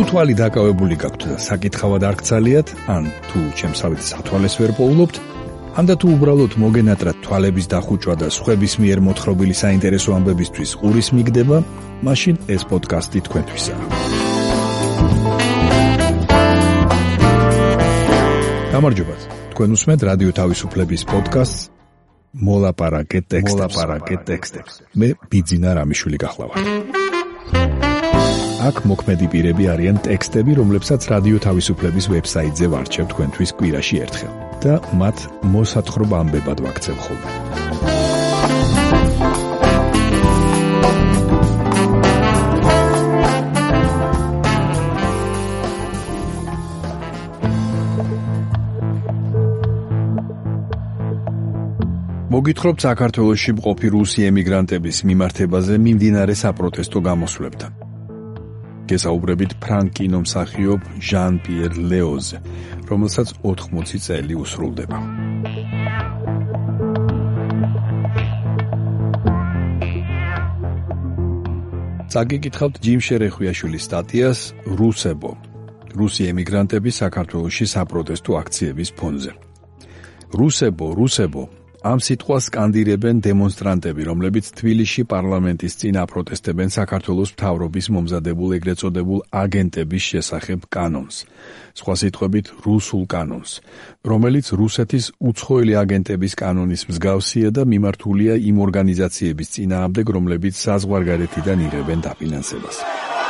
თვალი დაკავებული გაქვთ და საკითხავად არ გცალიათ, ან თუ ჩემსავით სათვალეს ვერ პოულობთ, ან და თუ უბრალოდ მოგენატრათ თვალების დახუჭვა და სხვების მიერ მოთხრობილი საინტერესო ამბებისთვის ყურის მიგდება, მაშინ ეს პოდკასტი თქვენთვისაა. გამარჯობათ, თქვენ უსმენთ რადიო თავისუფლების პოდკასტს მოლაპარაკე ტექსტებს. მე ბიძინა რამიშვილი გახლავართ. აქ მოქმედი პირები არიან ტექსტები, რომლებსაც რადიო თავისუფლების ვებსაიტზე ვარჩევ თქვენთვის კვირაში ერთხელ და მათ მოსათხრობ ამბებად ვაქცევ ხოლმე. მოგითხრობთ საქართველოში მყოფი რუსი ემიგრანტების მიმართებაზე მიმდინარე საპროტესტო გამოსვლებთან. გესაუბრებით ფრანგ კინომსახიობ ჟან-პიერ ლეოზე, რომელსაც 80 წელი უსრულდება. წაგიკითხავთ ჯიმ შერეხვიაშვილის სტატიას რუსებო, რუსი ემიგრანტები საქართველოში საპროტესტო აქციების ფონზე. რუსებო, ამ სიტყვას სკანდირებენ დემონსტრანტები, რომლებიც თბილისში პარლამენტის წინ აპროტესტებენ საქართველოს მთავრობის მომზადებულ ეგრეთ წოდებულ აგენტების შესახებ კანონს, სხვა სიტყვებით რუსულ კანონს, რომელიც რუსეთის უცხოელი აგენტების კანონის მსგავსია და მიმართულია იმ ორგანიზაციების წინააღმდეგ, რომლებიც საზღვარგარეთიდან იღებენ დაფინანსებას.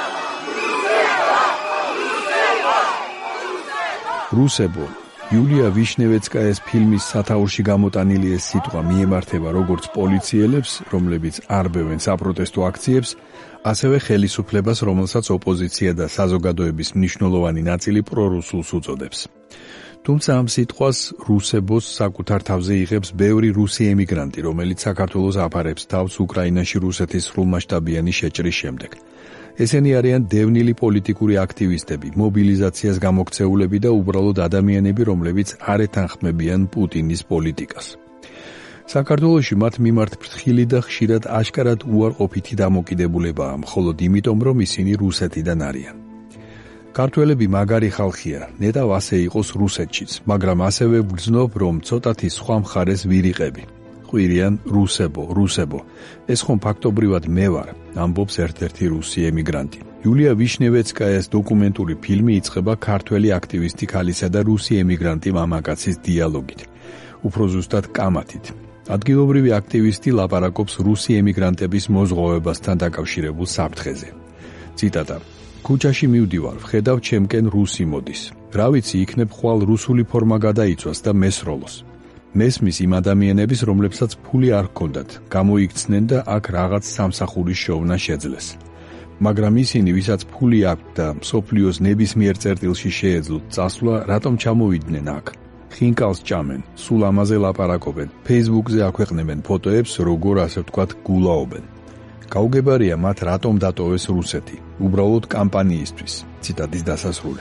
რუსებო, იულია ვიშნევეცკაიას ფილმის სათაურში გამოტანილი ეს სიტყვა მიემართება როგორც პოლიციელებს, რომლებიც არბევენ საპროტესტო აქციებს, ასევე ხელისუფლებას, რომელსაც ოპოზიცია და საზოგადოების მნიშვნელოვანი ნაწილი პრორუსულს უწოდებს. თუმცა ამ სიტყვას რუსებოს საკუთარ თავზე იღებს ბევრი რუსი ემიგრანტი, რომელიც საქართველოს აფარებს თავს უკრაინაში რუსეთის სრულმასშტაბიანი შეჭრის შემდეგ. ესენი არიან დევნილი პოლიტიკური აქტივისტები, მობილიზაციას გამოქცეულები და უბრალოდ ადამიანები, რომლებიც არ ეთანხმებიან პუტინის პოლიტიკას. საქართველოში მათ მიმართ ფრთხილი და ხშირად აშკარად უარყოფითი დამოკიდებულებაა, მხოლოდ იმიტომ, რომ ისინი რუსეთიდან არიან. ქართველები მაგარი ხალხია, ნეტავ ასე იყოს რუსეთშიც, მაგრამ ასევე ვგრძნობ, რომ ცოტათი სხვა მხარეს ვირიყები. ყვირიან რუსებო, ეს ხომ ფაქტობრივად მე ვარ, ამბობს ერთ-ერთი რუსი ემიგრანტი. იულია ვიშნევეცკაიას დოკუმენტური ფილმი იწყება ქართველი აქტივისტი ქალისა და რუსი ემიგრანტი მამაკაცის დიალოგით, უფრო ზუსტად კამათით. ადგილობრივი აქტივისტი ლაპარაკობს რუსი ემიგრანტების მოზღვავებასთან დაკავშირებულ საფრთხეზე. ციტატა: ქუჩაში მივდივარ, ვხედავ ჩემკენ რუსი მოდის. რა ვიცი, იქნებ ხვალ რუსული ფორმა გადაიცვას და მესროლოს. მესმის იმ ადამიანების, რომლებსაც ფული არ ჰქონდათ, გამოიქცნენ და აქ რაღაც სამსახურის შოვნა შეძლეს. მაგრამ ისინი, ვისაც ფული აქვთ და მსოფლიოს ნებისმიერ წერტილში შეეძლოთ წასვლა, რატომ ჩამოვიდნენ აქ? ხინკალს ჭამენ, სულ ამაზე ლაპარაკობენ, Facebook-ზე აქვეყნებენ ფოტოებს, როგორ ასე ვთქვათ, გულაობენ. გაუგებარია მათ რატომ დატოვეს რუსეთი, უბრალოდ კამპანიისთვის. ციტატის დასასრული.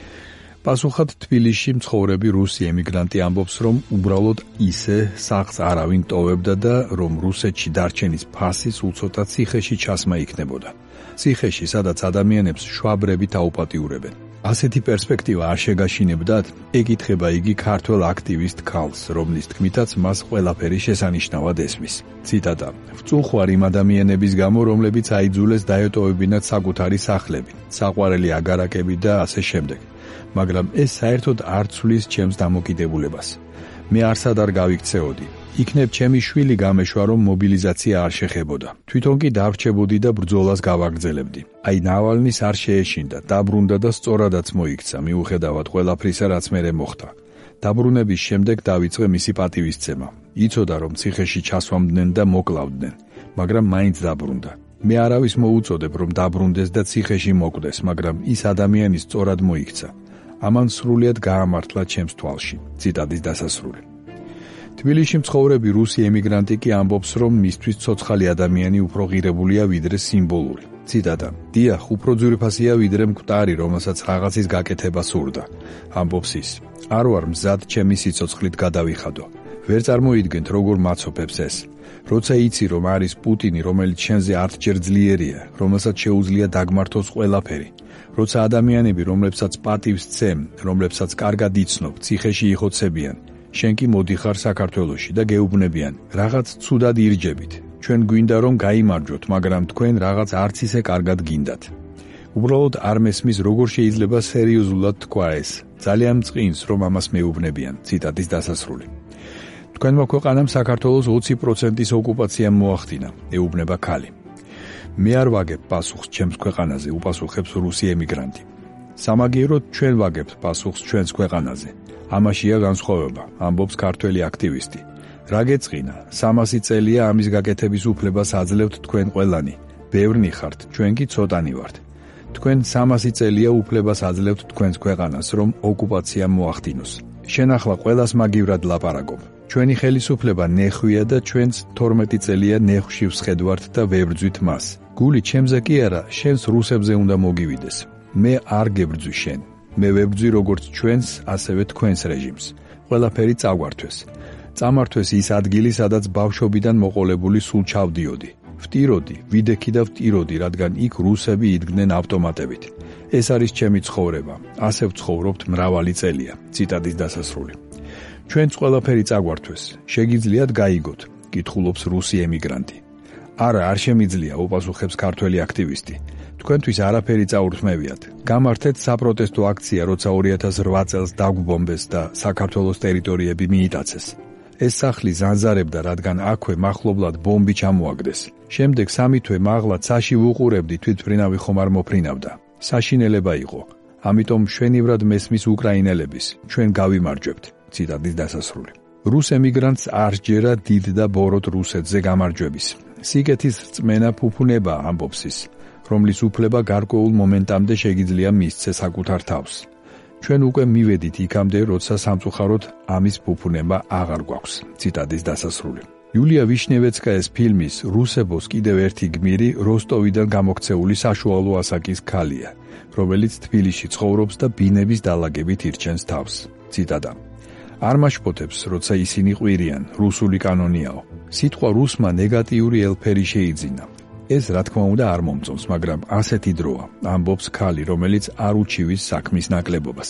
პასუხად თბილისში მცხოვრები რუსი ემიგრანტი ამბობს, რომ უბრალოდ ისე სახლს არავინ ტოვებდა და რომ რუსეთში დარჩენის ფასი სულ ცოტა ციხეში ჩასმა იქნებოდა. ციხეში, სადაც ადამიანებს შვაბრებით აუპატიურებენ. ასეთი პერსპექტივა არ შეგაშინებდათ? ეკითხება იგი ქართველ აქტივისტ ქალს, რომლის თქმითაც მას ყველაფერი შესანიშნავად ესმის. ციტატა: ვწუხვარ იმ ადამიანების გამო, რომლებიც აიძულეს დაეტოვებინათ საკუთარი სახლები, საყვარელი აგარაკები და ასე შემდეგ. მაგრამ ეს საერთოდ არ ცვლის ჩემს დამოკიდებულებას. მე არსად არ გავიქცეოდი. იქნებ ჩემი შვილი გამეშვა, რომ მობილიზაცია არ შეხებოდა. თვითონ კი დავრჩებოდი და ბრძოლას გავაგრძელებდი. აი ნავალნის არ შეეშინდა, დაბრუნდა და სწორადაც მოიქცა, მიუხედავად ყველაფრისა, რაც მერე მოხდა. დაბრუნების შემდეგ დავიწყე მისი პატივისცემა. იცოდა, რომ ციხეში ჩასვამდნენ და მოკლავდნენ, მაგრამ მაინც დაბრუნდა. მე არავის მოუწოდებ, რომ დაბრუნდეს და ციხეში მოკვდეს, მაგრამ ის ადამიანი სწორად მოიქცა. ამან სრულიად გაამართლა ჩემს თვალში. ციტატის დასასრული. თბილისში მცხოვრები რუსი ემიგრანტი კი ამბობს, რომ მისთვის ცოცხალი ადამიანი უფრო ღირებულია ვიდრე სიმბოლური. ციტატა: დიახ, უფრო ძვირფასია ვიდრე მკვდარი, რომელსაც რაღაცის გაკეთება სურდა. ამბობს ის: არ ვარ მზად ჩემი სიცოცხლით გადავიხადო. ვერ წარმოიდგენთ, როგორ მაცოფებს ეს. როცა იცი, რომ არის პუტინი, რომელიც შენზე 10-ჯერ ძლიერია, რომელსაც შეუძლია დაგმართოს ყველაფერი. როცა ადამიანები, რომლებსაც პატივს ცემ, რომლებსაც კარგად იცნობ, ციხეში იხოცებიან, შენ კი მოდიხარ საქართველოში და გეუბნებიან, რაღაც ცუდად ირჯებით. ჩვენ გვინდა რომ გაიმარჯვოთ, მაგრამ თქვენ რაღაც არც ისე კარგად გინდათ. უბრალოდ არ მესმის, როგორ შეიძლება სერიოზულად თქვა ეს. ძალიან მწყინს, რომ ამას მეუბნებიან. ციტატის დასასრული. თქვენმა ქვეყანამ საქართველოს 20%-ის ოკუპაცია მოახდინა, ეუბნება ქალი. მე არ ვაგებ პასუხს ჩემს ქვეყანაზე, უპასუხებს რუსი ემიგრანტი. სამაგიეროდ ჩვენ ვაგებთ პასუხს ჩვენს ქვეყანაზე. ამაშია განსხვავება, ამბობს ქართველი აქტივისტი. რა გეწყინა, 300 წელია ამის გაკეთების უფლებას აძლევთ თქვენ ყველანი. ბევრნი ხართ, ჩვენ კი ცოტანი ვართ. თქვენ 300 წელია უფლებას აძლევთ თქვენს ქვეყანას, რომ ოკუპაცია მოახდინოს. შენ ახლა ყველას მაგივრად ლაპარაკობ. ჩვენი ხელისუფლება ნეხვია და ჩვენც 12 წელია ნეხვში ვსხედვართ და ვებრძვით მას. გული ჩემზე კი არა, შენს რუსებზე უნდა მოგივიდეს. მე არ გებრძვი შენ. მე ვებრძვი როგორც ჩვენს, ასევე თქვენს რეჟიმს. ყველაფერი წაგვართვეს. წამართვეს ის ადგილი, სადაც ბავშვობიდან მოყოლებული სულ ჩავდიოდი. ვტიროდი, ვიდექი და ვტიროდი, რადგან იქ რუსები იდგნენ ავტომატებით. ეს არის ჩემი ცხოვრება. ასე ვცხოვრობთ მრავალი წელია. ციტატის დასასრული. ჩვენც ყველაფერი წაგვართვეს. შეგიძლიათ გაიგოთ, კითხულობს რუსი ემიგრანტი. არა, არ შემიძლია, უპასუხებს ქართველი აქტივისტი. თქვენთვის არაფერი წაურთმევიათ. გამართეთ საპროტესტო აქცია, როცა 2008 წელს დაგვბომბეს და საქართველოს ტერიტორიები მიიტაცეს. ეს სახლი ზანზარებდა, რადგან აქვე მახლობლად ბომბი ჩამოაგდეს. შემდეგ 3 თვე მაღლა ცაში ვუყურებდი, თვითმფრინავი ხომ არ მოფრინავდა. საშინელება იყო. ამიტომ მშვენივრად მესმის უკრაინელების, ჩვენ გავიმარჯვებთ. ციტატის დასასრული. რუს ემიგრანტს არ სჯერა დიდ და ბოროტ რუსეთზე გამარჯვების. სიკეთის რწმენა ფუფუნება, ამბობს ის, რომლის უფლება გარკვეულ მომენტამდე შეგიძლია მისცე საკუთარ თავს. ჩვენ უკვე მივედით იქამდე, როცა სამწუხაროდ ამის ფუფუნება აღარ გვაქვს. ციტატის დასასრული. იულია ვიშნევეცკაის ფილმის რუსებოს კიდევ ერთი გმირი როსტოვიდან გამოქცეული საშუალო ასაკის ქალია, რომელიც თბილისში ცხოვრობს და ბინების დალაგებით ირჩენს თავს. ციტატა. არ მაშფოთებს, როცა ისინი ყვირიან, რუსული კანონიაო. სიტყვა რუსმა ნეგატიური ელფერი შეიძინა. ეს რა თქმა უნდა არ მომწონს, მაგრამ ასეთი დროა, ამბობს ქალი, რომელიც არ უჩივის საქმის ნაკლებობას.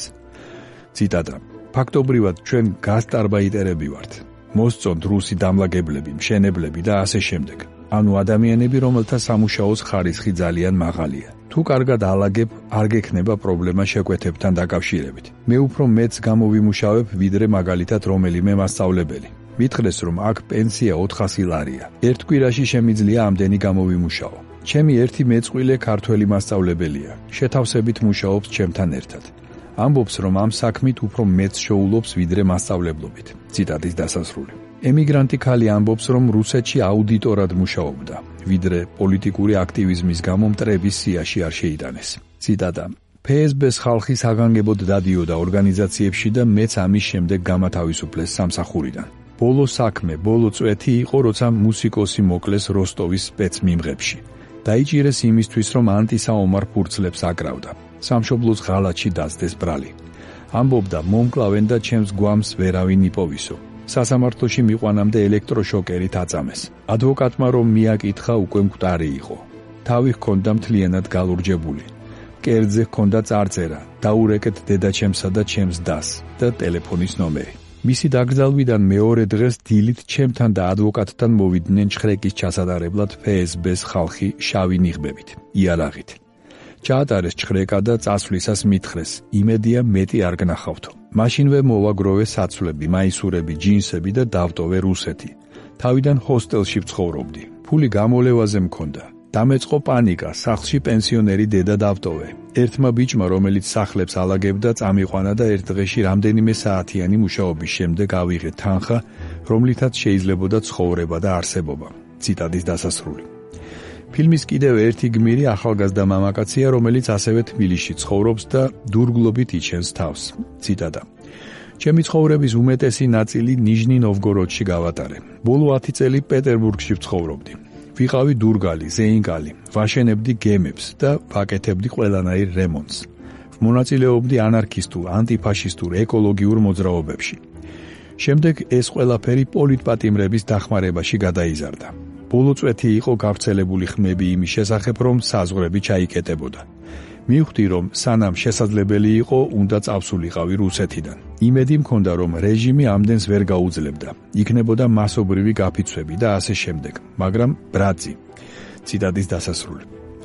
ციტატა. ფაქტობრივად ჩვენ გასტარბაიტერები ვართ. მოსწონთ რუსი დამლაგებლები, მშენებლები და ასე შემდეგ. ანუ ადამიანები, რომელთა სამუშაოს ხარისხი ძალიან მაღალია. თუ კარგად ალაგებ, არ გექნება პრობლემა შეკვეთებთან დაკავშირებით. მე უფრო მეც გამოვიმუშავებ, ვიდრე მაგალითად რომელიმე მასწავლებელი. მითხრეს, რომ აქ პენსია 400 ლარია. ერთ კვირაში შემიძლია ამდენი გამოვიმუშაო. ჩემი ერთი მეწყვილე ქართველი მასწავლებელია. შეთავსებით მუშაობს ჩემთან ერთად. ამბობს, რომ ამ საქმით უფრო მეც შეულობს, ვიდრე მასწავლებლობით. ციტატის დასასრული. ემიგრანტი ქალი ამბობს, რომ რუსეთში აუდიტორად მუშაობდა, ვიდრე პოლიტიკური აქტივიზმის გამო მტრების სიაში არ შეიტანეს. ციტატა. ფსბ-ს ხალხი საგანგებოდ დადიოდა ორგანიზაციებში და მეც ამის შემდეგ გამათავისუფლეს სამსახურიდან. ბოლო საქმე, ბოლო წვეთი იყო, როცა მუსიკოსი მოკლეს როსტოვის სპეცმიმღებში. დაიჭირეს იმისთვის, რომ ანტისაომარ ფურცლებს აკრავდა. სამშობლოს ღალატში დასდეს ბრალი. ამბობდა, მომკლავენ და ჩემს გვამს ვერავინ იპოვისო. სასამართლოში მიყვანამდე ელექტროშოკერით აწამეს. ადვოკატმა რომ მიაკითხა, უკვე მკვდარი იყო. თავი ჰქონდა მთლიანად გალურჯებული. კერძზე ჰქონდა წარწერა, დაურეკეთ დედაჩემსა და ჩემს დას და ტელეფონის ნომერი. მისი დაკრძალვიდან მეორე დღეს დილით ჩემთან და ადვოკატთან მოვიდნენ ჩხრეკის ჩასატარებლად ფსბ-ს ხალხი შავი ნიღბებით, იარაღით. ჩაატარეს ჩხრეკა და წასვლისას მითხრეს, იმედია მეტი არ გნახავთო. მაშინვე მოვაგროვე საცვლები, მაისურები, ჯინსები და დავტოვე რუსეთი. თავიდან ჰოსტელში ვცხოვრობდი. ფული გამოლევაზე მქონდა. დამეწყო პანიკა, სახლში პენსიონერი დედა დავტოვე. ერთმა ბიჭმა, რომელიც სახლებს ალაგებდა, წამიყვანა და ერთ დღეში რამდენიმე საათიანი მუშაობის შემდეგ ავიღე თანხა, რომლითაც შეიძლებოდა ცხოვრება და არსებობა. ციტატის დასასრული. ფილმის კიდევ ერთი გმირი ახალგაზრდა მამაკაცია, რომელიც ასევე თბილისში ცხოვრობს და დურგლობით იჩენს თავს. ციტატა. ჩემი ცხოვრების უმეტესი ნაწილი ნიჟნი ნოვგოროდში გავატარე. ბოლო 10 წელი პეტერბურგში ვცხოვრობდი. ვიყავი დურგალი, ზეინკალი, ვაშენებდი გემებს და ვაკეთებდი ყველანაირ რემონტს. მონაწილეობდი ანარქისტულ, ანტიფაშისტურ, ეკოლოგიურ მოძრაობებში. შემდეგ ეს ყველაფერი პოლიტპატიმრების დახმარებაში გადაიზარდა. ბოლო წვეთი იყო გავრცელებული ხმები იმის შესახებ, რომ საზღვრები ჩაიკეტებოდა. მივხვდი, რომ სანამ შესაძლებელი იყო, უნდა წავსულიყავი რუსეთიდან. იმედი მქონდა, რომ რეჟიმი ამდენს ვერ გაუძლებდა. იქნებოდა მასობრივი გაფიცვები და ასე შემდეგ, მაგრამ ბრაძი. ციტატის დასასრული.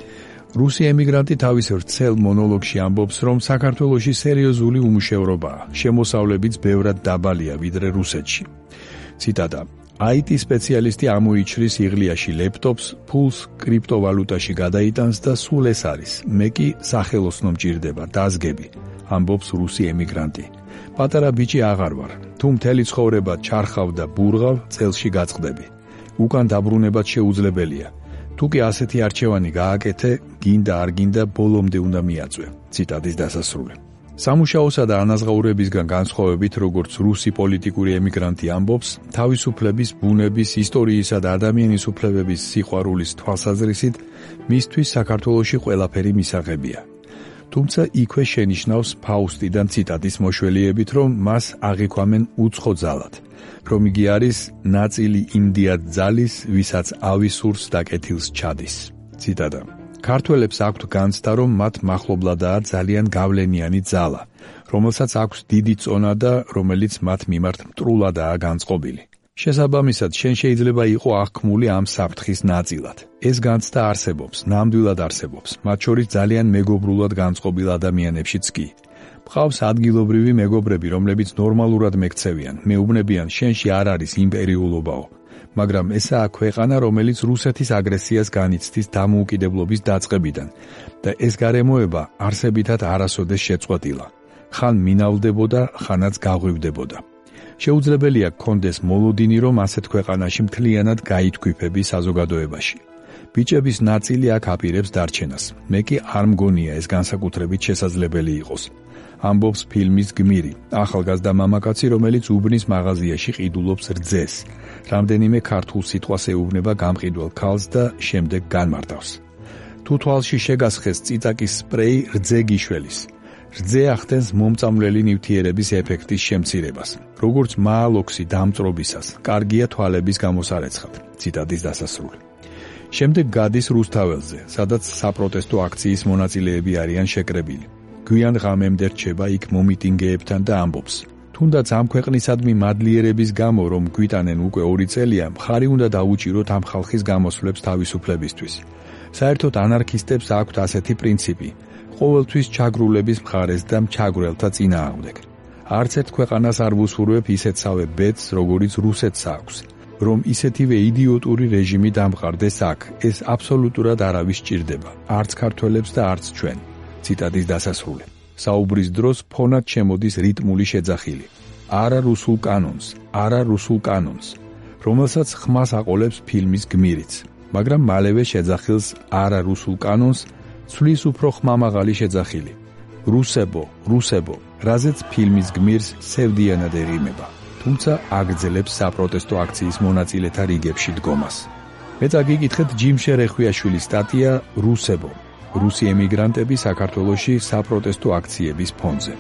რუსი ემიგრანტი თავის ვრცელ მონოლოგში ამბობს, რომ საქართველოში სერიოზული უმუშევრობაა, შემოსავლებიც ბევრად დაბალია ვიდრე რუსეთში. ციტატა: IT სპეციალისტი ამოიჩრის იღლიაში ლეპტოპს, ფულს კრიპტოვალუტაში გადაიტანს და სულ ეს არის. მე კი სახელოსნო მჭირდება, დაზგები, ამბობს რუსი ემიგრანტი. პატარა ბიჭი აღარ ვარ, თუ მთელი ცხოვრება ჩარხავ და ბურღავ, წელში გაწყდები. უკან დაბრუნებაც შეუძლებელია. თუ კი ასეთი არჩევანი გააკეთე, გინდა არ გინდა ბოლომდე უნდა მიაწვე. ციტატის დასასრული. სამუშაოსა და ანაზღაურებისგან განსხვავებით, როგორც რუსი პოლიტიკური ემიგრანტი ამბობს, თავისუფლების, ბუნების, ისტორიისა და ადამიანის უფლებების სიყვარულის თვალსაზრისით, მისთვის საქართველოში ყველაფერი მისაღებია. თუმცა იქვე შენიშნავს ფაუსტიდან ციტატის მოშველიებით, რომ მას აღიქვამენ უცხო ძალად, რომ იგი არის ნაწილი იმდიად ძალის, ვისაც ავისურს და კეთილს ჩადის. ციტატა: ქართველებს აქვთ განცდა, რომ მათ მახლობლადაა ძალიან გავლენიანი ძალა, რომელსაც აქვს დიდი წონა და რომელიც მათ მიმართ მტრულადაა განწყობილი. შესაბამისად, შენ შეიძლება იყო აღქმული ამ საფრთხის ნაწილად. ეს განცდა არსებობს, ნამდვილად არსებობს, მათ შორის ძალიან მეგობრულად განწყობილ ადამიანებშიც კი. მყავს ადგილობრივი მეგობრები, რომლებიც ნორმალურად მეკცევიან, მეუბნებიან, შენში არ არის იმპერიულობაო. მაგრამ ესაა ქვეყანა, რომელიც რუსეთის აგრესიას განიცდის დამოუკიდებლობის დაწყებიდან და ეს გარემოება არსებითად არასოდეს შეწყვეტილა. ხან მინავდებოდა, ხანაც გაღვივდებოდა. შეუძლებელია გქონდეს მოლოდინი, რომ ასეთ ქვეყანაში მთლიანად გაითქვიფები საზოგადოებაში. ბიჭების ნაწილი აქ აპირებს დარჩენას. მე კი არ მგონია ეს განსაკუთრებით შესაძლებელი იყოს. ამბობს ფილმის გმირი, ახალგაზრდა მამაკაცი, რომელიც უბნის მაღაზიაში ყიდულობს რძეს. რამდენიმე ქართულ სიტყვას ეუბნება გამყიდველ ქალს და შემდეგ განმარტავს. თუ თვალში შეგასხეს წიწაკის სპრეი, რძე გიშველის. რძე ახდენს მომწამვლელი ნივთიერების ეფექტის შემცირებას. როგორც მაალოქსი დამწრობისას, კარგია თვალების გამოსარეცხად. ციტატის დასასრული. შემდეგ გადის რუსთაველზე, სადაც საპროტესტო აქციის მონაწილეები არიან შეკრებილი. გვიან ღამემდე რჩება იქ მომიტინგეებთან და ამბობს: თუნდაც ამ ქვეყნისადმი მადლიერების გამო, რომ გვიტანენ უკვე 2 წელია, მხარი უნდა დაუჭიროთ ამ ხალხის გამოსვლებს თავისუფლებისთვის. საერთოდ ანარქისტებს აქვთ ასეთი პრინციპი: ყოველთვის ჩაგრულების მხარეს და მჩაგვრელთა წინააღმდეგ. არც ერთ ქვეყანას არ ვუსურვებ ისეთსავე ბედს, როგორიც რუსეთს აქვს, რომ ისეთივე იდიოტური რეჟიმი დამყარდეს აქ. ეს აბსოლუტურად არავის სჭირდება, არც ქართველებს და არც ჩვენ. ციტატის დასასრული. საუბრის დროს ფონად შემოდის რიტმული შეძახილი. არა რუსულ კანონს, არა რუსულ კანონს, რომელსაც ხმას აყოლებს ფილმის გმირიც. მაგრამ მალევე შეძახილს არა რუსულ კანონს ცვლის უფრო ხმამაღალი შეძახილი. რუსებო, რუსებო, რაზეც ფილმის გმირს სევდიანად ერიმება. თუმცა აგრძელებს საპროტესტო აქციის მონაწილეთა რიგებში დგომას. მე წაგიკითხეთ ჯიმ შერეხვიაშვილის სტატია რუსებო. რუსი ემიგრანტები საქართველოში საპროტესტო აქციების ფონზე.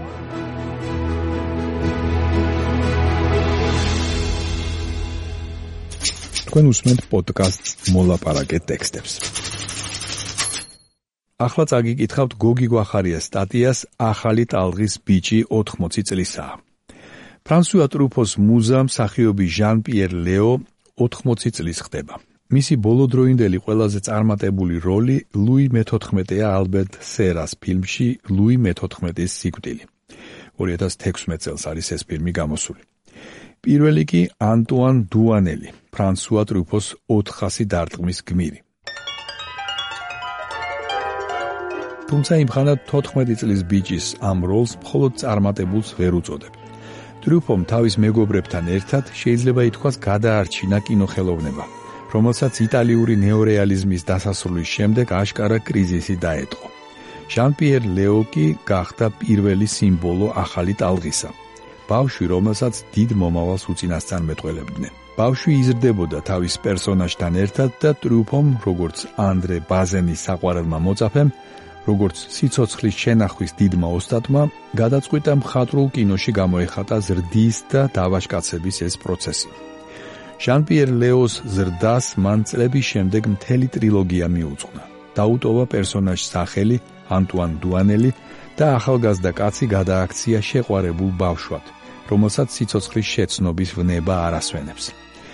თქვენ უსმენთ პოდკასტს მოლაპარაკეთ ტექსტებს. ახლა წაგიკითხავთ გოგი გვახარიას სტატიას ახალი ტალღის ბიჭი 80 წლისაა. ფრანსუა ტრუფოს მუზა მსახიობი ჟან-პიერ ლეო 80 წლის ხდება. მისი ბოლოდროინდელი ყველაზე წარმატებული როლი ლუი მე-14-ა ალბერტ სერას ფილმში ლუი მე-14-ის სიკვდილი. 2016 წელს არის ეს ფილმი გამოსული. პირველი კი ანტუან დუანელი, ფრანსუა ტრუფოს 400 დარტყმის გმირი. თუმცა იმხანად 14 წლის ბიჭის ამ როლს მხოლოდ წარმატებულს ვერ უწოდებ. ტრუფომ თავის მეგობრებთან ერთად შეიძლება ითქვას გადაარჩინა კინოხელოვნება, რომელსაც იტალიური ნეორეალიზმის დასასრულის შემდეგ აშკარა კრიზისი დაეტყო. ჟან-პიერ ლეო კი გახდა პირველი სიმბოლო ახალი ტალღისა. ბავშვი, რომელსაც დიდ მომავალს უწინასწარ მეტყველებდნენ. ბავშვი იზრდებოდა თავის პერსონაჟთან ერთად და ტრუფომ, როგორც ანდრე ბაზენის საყვარელმა მოწაფემ, როგორც სიცოცხლის შენახვის დიდმა ოსტატმა, გადაწყვიტა მხატვრულ კინოში გამოეხატა ზრდის და დავაშკაცების ეს პროცესი. ჟან-პიერ ლეოს ზრდას მან წლების შემდეგ მთელი ტრილოგია მიუძღვნა. დაუტოვა პერსონაჟს სახელი ანტუან დუანელი და ახალგაზრდა კაცი გადააქცია შეყვარებულ ბავშვად, რომელსაც სიცოცხლის შეცნობის ვნება არ ასვენებს.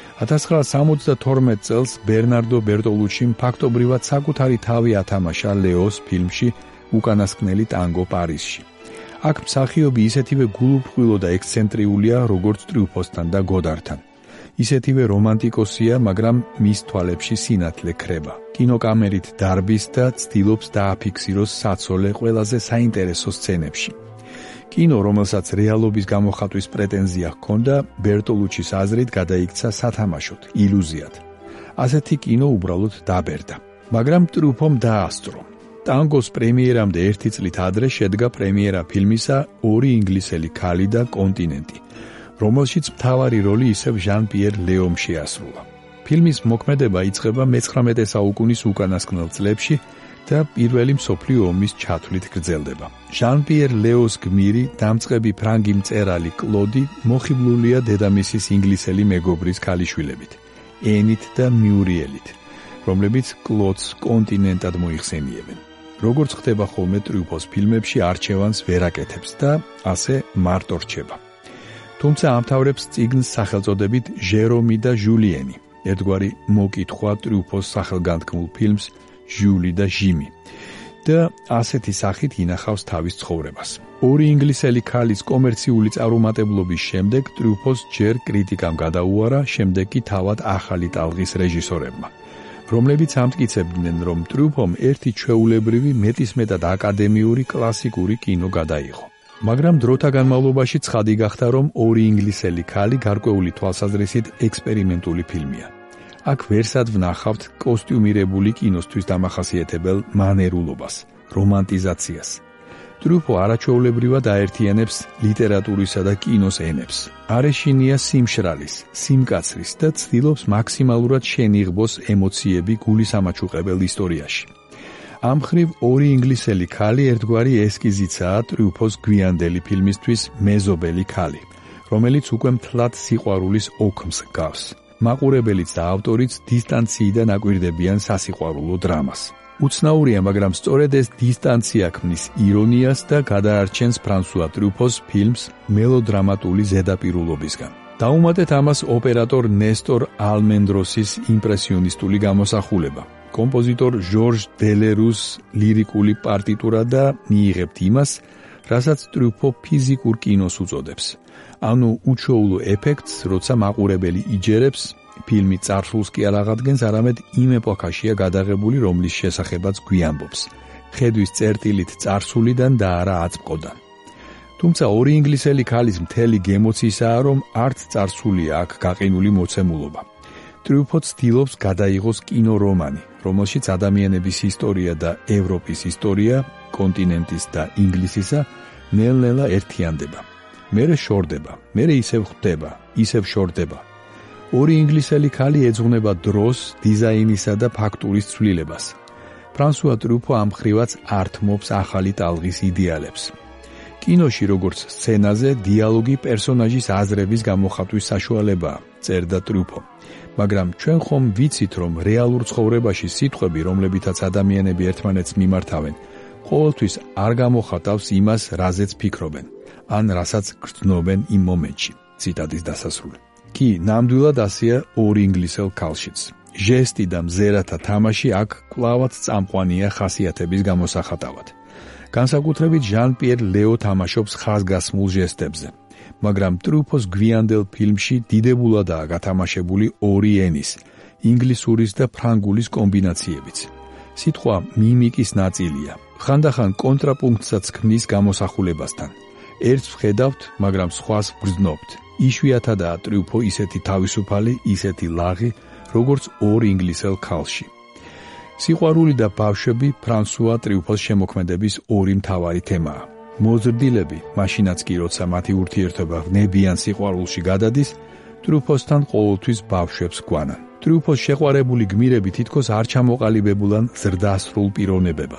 1972 წელს ბერნარდო ბერტოლუჩიმ ფაქტობრივად საკუთარი თავი ათამაშა ლეოს ფილმში უკანასკნელი ტანგო პარიზში. აქ მსახიობი ისეთივე გულუბრყვილო და ექსცენტრიულია, როგორც ტრიუფოსთან და გოდართან. ისეთივე რომანტიკოსია, მაგრამ მის თვალებში სინათლე ქრება. კინოკამერით დარბის და ცდილობს დააფიქსიროს საცოლე ყველაზე საინტერესო სცენებში. კინო, რომელსაც რეალობის გამოხატვის პრეტენზია ჰქონდა, ბერტოლუჩის აზრით გადაიქცა სათამაშოდ, ილუზიად. ასეთი კინო უბრალოდ დაბერდა. მაგრამ ტრიუფომ დაასწრო. ტანგოს პრემიერამდე 1 წლით ადრე შედგა პრემიერა ფილმისა ორი ინგლისელი ქალი და კონტინენტი, რომელშიც მთავარი როლი ისევ ჟან-პიერ ლეომ შეასრულა. ფილმის მოქმედება იწყება მე-19 საუკუნის უკანასკნელ წლებში და პირველი მსოფლიო ომის ჩათვლით გრძელდება. ჟან-პიერ ლეოს გმირი, დამწყები ფრანგი მწერალი კლოდი მოხიბლულია დედამისის ინგლისელი მეგობრის ქალიშვილებით, ენით და მიურიელით, რომლებიც კლოდს კონტინენტად მოიხსენიებენ. როგორც ხდება ხოლმე ტრიუფოს ფილმებში, არჩევანს ვერ აკეთებს და ასე მარტო რჩება. თუმცა ამთავრებს წიგნს სახელწოდებით ჟერომი და ჟულიენი, ერთგვარი მოკითხვა ტრიუფოს სახელგანთქმულ ფილმს ჟული და ჟიმი და ასეთი სახით ინახავს თავის ცხოვრებას. ორი ინგლისელი ქალის კომერციული წარუმატებლობის შემდეგ ტრიუფოს ჯერ კრიტიკამ გადაუარა, შემდეგ კი თავად ახალი ტალღის რეჟისორებმა, რომლებიც ამტკიცებდნენ, რომ ტრიუფომ ერთი ჩვეულებრივი მეტისმეტად აკადემიური კლასიკური კინო გადაიღო. მაგრამ დროთა განმავლობაში ცხადი გახდა, რომ ორი ინგლისელი ქალი გარკვეული თვალსაზრისით ექსპერიმენტული ფილმია. აქ ვერსად ვნახავთ კოსტიუმირებული კინოსთვის დამახასიათებელ მანერულობას, რომანტიზაციას. ტრიუფო არაჩვეულებრივად აერთიანებს ლიტერატურისა და კინოს ენებს. არ ეშინია სიმშრალის, სიმკაცრის და ცდილობს მაქსიმალურად შენიღბოს ემოციები გულის ამაჩუყებელ ისტორიაში. ამ მხრივ ორი ინგლისელი ქალი ერთგვარი ესკიზიცაა ტრიუფოს გვიანდელი ფილმისთვის მეზობელი ქალი, რომელიც უკვე მთლად სიყვარულის ოქმს გავს. მაყურებელიც და ავტორიც დისტანციიდან აკვირდებიან სასიყვარულო დრამას. უცნაურია, მაგრამ სწორედ ეს დისტანცია ქმნის ირონიას და გადაარჩენს ფრანსუა ტრიუფოს ფილმს მელოდრამატული ზედაპირულობისგან. დაუმატეთ ამას ოპერატორ ნესტორ ალმენდროსის იმპრესიონისტული გამოსახულება, კომპოზიტორ ჟორჟ დელერუს ლირიკული პარტიტურა და მიიღებთ იმას, რასაც ტრიუფო ფიზიკურ კინოს უწოდებს. ანუ უჩვეულო ეფექტს, როცა მაყურებელი იჯერებს, ფილმი წარსულს კი არ აღადგენს, არამედ იმ ეპოქაშია გადაღებული, რომლის შესახებაც გვიამბობს. ხედვის წერტილით წარსულიდან და არა აწმყოდან. თუმცა ორი ინგლისელი ქალის მთელი გემოციისაა, რომ არც წარსულია აქ გაყინული მოცემულობა. ტრიუფო ცდილობს გადაიღოს კინორომანი, რომელშიც ადამიანების ისტორია და ევროპის ისტორია, კონტინენტის და ინგლისისა ნელ-ნელა ერთიანდება. მერე შორდება, მერე ისევ ხვდება, ისევ შორდება. ორი ინგლისელი ქალი ეძღვნება დროს, დიზაინისა და ფაქტურის ცვლილებას. ფრანსუა ტრიუფო ამ მხრივაც ართმობს ახალი ტალღის იდეალებს. კინოში, როგორც სცენაზე, დიალოგი პერსონაჟის აზრების გამოხატვის საშუალებაა, წერდა ტრიუფო. მაგრამ ჩვენ ხომ ვიცით, რომ რეალურ ცხოვრებაში სიტყვები, რომლებითაც ადამიანები ერთმანეთს მიმართავენ, ყოველთვის არ გამოხატავს იმას, რაზეც ფიქრობენ, ან რასაც გრძნობენ იმ მომენტში. ციტატის დასასრული. კი, ნამდვილად ასეა ორი ინგლისელ ქალშიც. ჟესტი და მზერათა თამაში აქ კვლავაც წამყვანია ხასიათების გამოსახატავად. განსაკუთრებით ჟან-პიერ ლეო თამაშობს ხაზგასმულ ჟესტებზე. მაგრამ ტრიუფოს გვიანდელ ფილმში დიდებულადაა გათამაშებული ორი ენის, ინგლისურის და ფრანგულის კომბინაციებიც. სიტყვა მიმიკის ნაწილია. ხანდახან კონტრაპუნქტსაც ქმნის გამოსახულებასთან. ერთს ვხედავთ, მაგრამ სხვას ვგრძნობთ. იშვიათადაა ტრიუფო ისეთი თავისუფალი, ისეთი ლაღი, როგორც ორ ინგლისელ ქალში. სიყვარული და ბავშვები ფრანსუა ტრიუფოს შემოქმედების ორი მთავარი თემაა. მოზრდილები, მაშინაც კი როცა მათი ურთიერთობა ვნებიან სიყვარულში გადადის, ტრიუფოსთან ყოველთვის ბავშვებს გვანან. ტრიუფოს შეყვარებული გმირები თითქოს არ ჩამოყალიბებულან ზრდასრულ პიროვნებებად.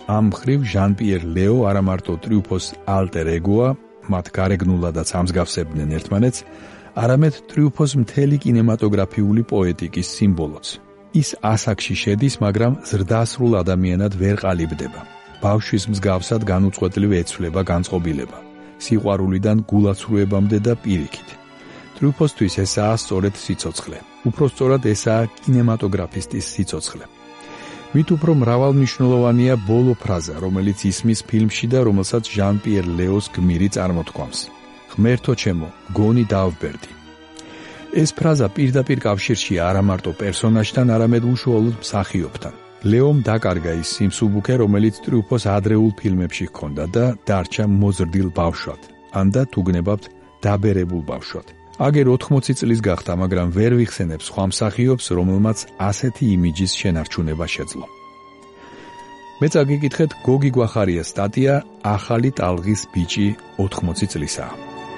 ამ მხრივ ჟან-პიერ ლეო არა მარტო ტრიუფოს ალტერ ეგოა, მათ გარეგნულადაც ამსგავსებდნენ ერთმანეთს, არამედ ტრიუფოს მთელი კინემატოგრაფიული პოეტიკის სიმბოლოც. ის ასაკში შედის, მაგრამ ზრდასრულ ადამიანად ვერ ყალიბდება. ბავშვის მსგავსად განუწყვეტლივ ეცვლება განწყობილება, სიყვარულიდან გულაცრუებამდე და პირიქით. ტრიუფოსთვის ესაა სწორედ სიცოცხლე. უпростоრად ესაა კინემატოგრაფისტის სიცოცხლე. მით უფრო მრავალმნიშვნელოვანია ბოლო ფრაზა, რომელიც ისმის ფილმში და რომელსაც ჟან-პიერ ლეოს გმირი წარმოთქვამს. ღმერთო ჩემო, გონი დავბერდი. ეს ფრაზა პირდაპირ კავშირშია არა მარტო პერსონაჟთან, არამედ უშუალოდ მსახიობთან. ლეომ დაკარგა ის სიმსუბუქე, რომელიც ტრიუფოს ადრეულ ფილმებში ჰქონდა და დარჩა მოზრდილ ბავშვად, ან და თუ გნებავთ, დაბერებულ ბავშვად. აგერ 80 წლის გახდა, მაგრამ ვერ ვიხსენებ სხვა მსახიობს, რომელმაც ასეთი იმიჯის შენარჩუნება შეძლო. მე წაგიკითხეთ გოგი გვახარიას სტატია ახალი ტალღის ბიჭი 80 წლისაა.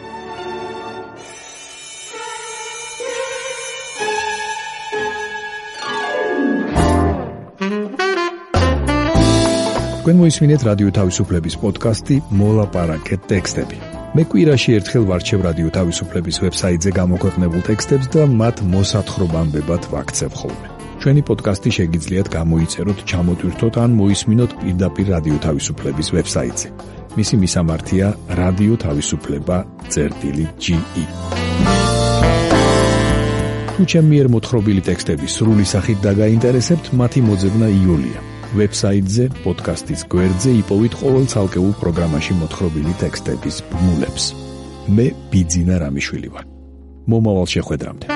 თქვენ მოისმინეთ რადიო თავისუფლების პოდკასტი მოლაპარაკეთ ტექსტები. მე კვირაში ერთხელ ვარჩევ რადიო თავისუფლების ვებსაიტზე გამოქვეყნებულ ტექსტებს და მათ მოსათხრობამდებად ვაქცევ ხოლმე. ჩვენი პოდკასტი შეგიძლიათ გამოიწეროთ, ჩამოტვირთოთ ან მოისმინოთ პირდაპირ რადიო თავისუფლების ვებსაიტზე. მისი მისამართია რადიო თავისუფლება.ge. თუ ჩემი მიერ მოთხრობილი ტექსტები სრული სახით დაგაინტერესებთ, მათი მოძებნა იოლია. ვებსაიტზე, პოდკასტის გვერდზე იპოვით ყოველ ცალკეულ პროგრამაში მოთხრობილი ტექსტების ბმულებს. მე ბიძინა რამიშვილი ვარ. მომავალ შეხვედრამდე.